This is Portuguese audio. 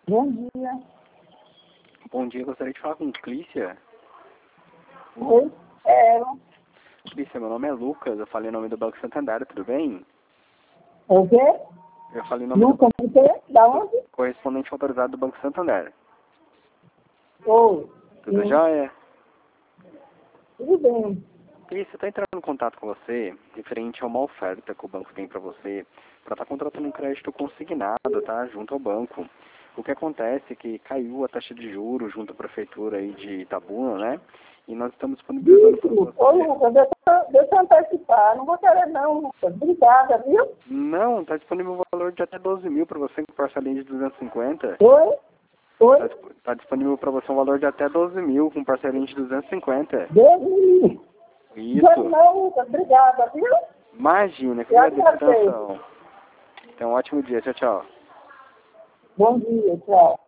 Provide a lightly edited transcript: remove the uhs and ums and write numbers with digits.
Bom dia. Bom dia, gostaria de falar com Clícia. Oi, quero. Clícia, meu nome é Lucas, eu falei o nome do Banco Santander, tudo bem? O quê? Eu falei o nome Lucas, o quê? Da onde? do correspondente autorizado do Banco Santander. Oi. Tudo Sim. jóia? Tudo bem. Clícia, eu estou entrando em contato com você, referente a uma oferta que o banco tem para você, para estar contratando um crédito consignado, tá? Junto ao banco. O que acontece é que caiu a taxa de juros junto à prefeitura aí de Itabuna, né? E nós estamos disponibilizando para Isso. você. Ô, Lucas, deixa eu antecipar. Não vou querer não, Lucas. Obrigada, viu? Não, está disponível o valor de até 12 mil para você com parcelinha de 250. Oi? Oi? Está disponível para você um valor de até 12 mil com parcelinha de 250. Deus me livre. Isso. Não, Lucas. Obrigada, viu? Imagina, que Eu agradeço a agradeço. atenção. Tenha um ótimo dia. Tchau, tchau. Bom dia, tchau.